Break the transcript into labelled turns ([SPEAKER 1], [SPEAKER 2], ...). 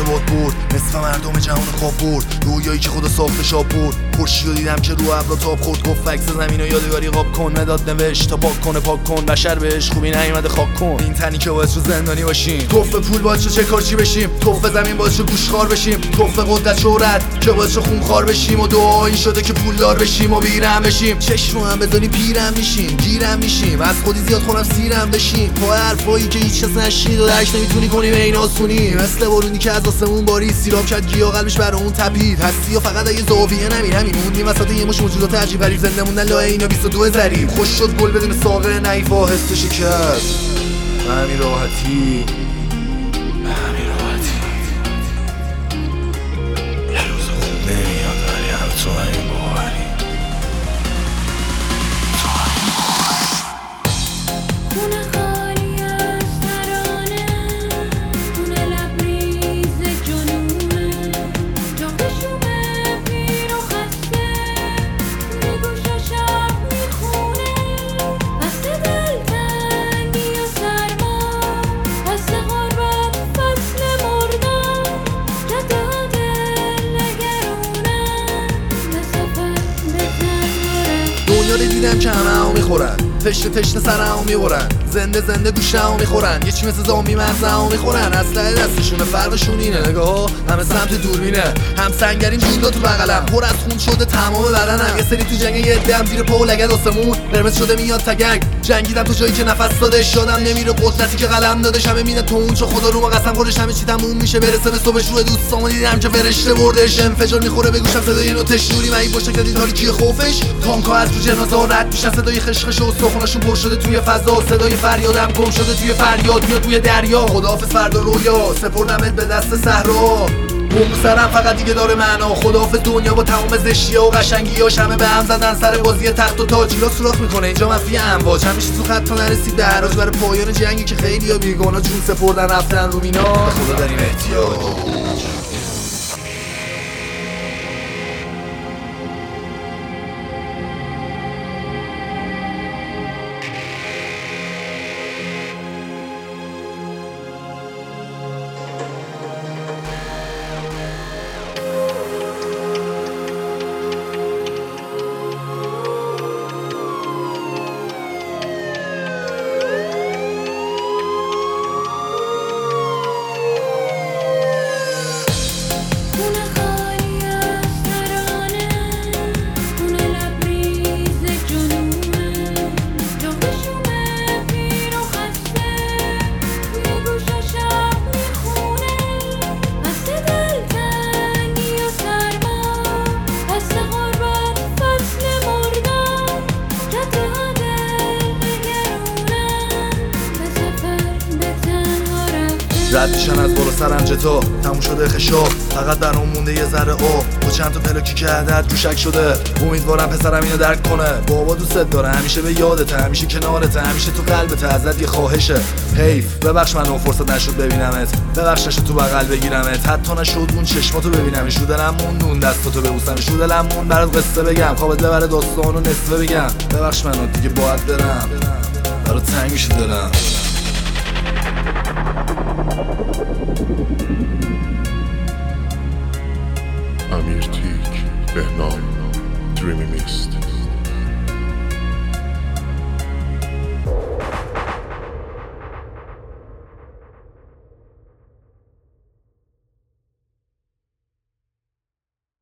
[SPEAKER 1] باد برد، نصف مردم جهان خواب برد. رویایی که خدا ساخته شاب برد، خورشید رو دیدم که رو ابرا تاب خورد. گفت عکس زمین و یادگاری قاب کن، مداد نوشت تا پاک کن بشر بهش خوبی نیومده خاک کن. این تنی که باعث شد زندانی باشیم، توف پول باعث شد چه کار چی بشیم، توف زمین باعث شد گوشخوار بشیم، توف قدرت شهرت که باعث شد خونخوار بشیم. و دعا این شده که پولدار بشیم و بیرم بشیم. چشم هم بزنی پیرم میشیم، گیرم میشیم، از خودی زیاد خونم سیرم بشیم. پا حرفایی که هیچ کس نشنید و درک نمیتونی کنی به این آسونی. مثل بارونی که از آسمون بارید، سیراب کرد گیاه قلبش برای اون تپید. هستی و فقط اگه زاویه همین موندیم وسط یه مش موجودات عجیب غریب، زنده موندن لای اینا 22 ضریب. خوش شد گل بدون ساقه نحیفا حس شکست، به همین راحتی یه روز خوب نمیاد ولی هم تو همین باوری. دنیا رو دیدم که همه میخورن، تشنه سرمو میبرن، زنده گوشمو میخورن، یه چی مثل زامبی مغزمو میخورن. اسلحه دستشونه، فرقشون اینه نگاه همه سمت دوربینه، هم سنگرین جولا تو بغلم، پر از خون شده تمام بدنم. یه سری تو جنگ یه دم زیر پا و لگد آسمون قرمز شده میاد تگنگ. جنگیدم تو جایی که نفس داده شدم نمیره، قدرتی که قلم داده شمه مینه تو اون چه خدا رو ما قسم خورش همه چی تموم میشه برسه به صبح. روی دوستامو دیدم که فرشته بردش، انفجار میخوره به گوشم صدای نوتش نوری. من این باشه که تاریکی خوفش، تانکا از تو جنازه رد میشن، صدای خشخش و استخوناشون پر شده توی فضا، صدای فریادم گم شده توی فریاد میاد توی دریا. خداحافظ فردا رویا، سپردمت به دست صحرا، بوم سرم فقط دیگه داره معنا. خداحافظ دنیا با تمام زشتی‌ها و قشنگی‌هاش، همه به هم زدن سر بازی تخت و تاج. ایران سوراخ میکنه اینجا مفی امواج، همیشه تو خط تا نرسید به حراج برای پایان جنگی که خیلی‌ها بیگانا جون سپردن رفتن رو مینا. به خدا داریم احتیاج. رد میشن از بالا سرنجتا، تموم شده خشاب، فقط برام مونده یه ذره آب با چند تا پلاکی که عدد روشک شده. امیدوارم پسرم اینو درک کنه. بابا دوستت داره، همیشه به یادته، همیشه کنارته، همیشه تو قلبته. ازت یه خواهشه، حیف ببخش من اون فرصت نشد ببینمت، ببخش نشد تو بغل بگیرمت، حتی نشد اون چشماتو ببینمش. رو دلم موند اون دستاتو ببوسمش، رو دلم موند برات قصه بگم، خوابت ببره داستانو نصفه بگم. ببخش منو دیگه باید برم، برات تنگ میشه دلم.
[SPEAKER 2] امیر تیک، بهنام، دریمی میست.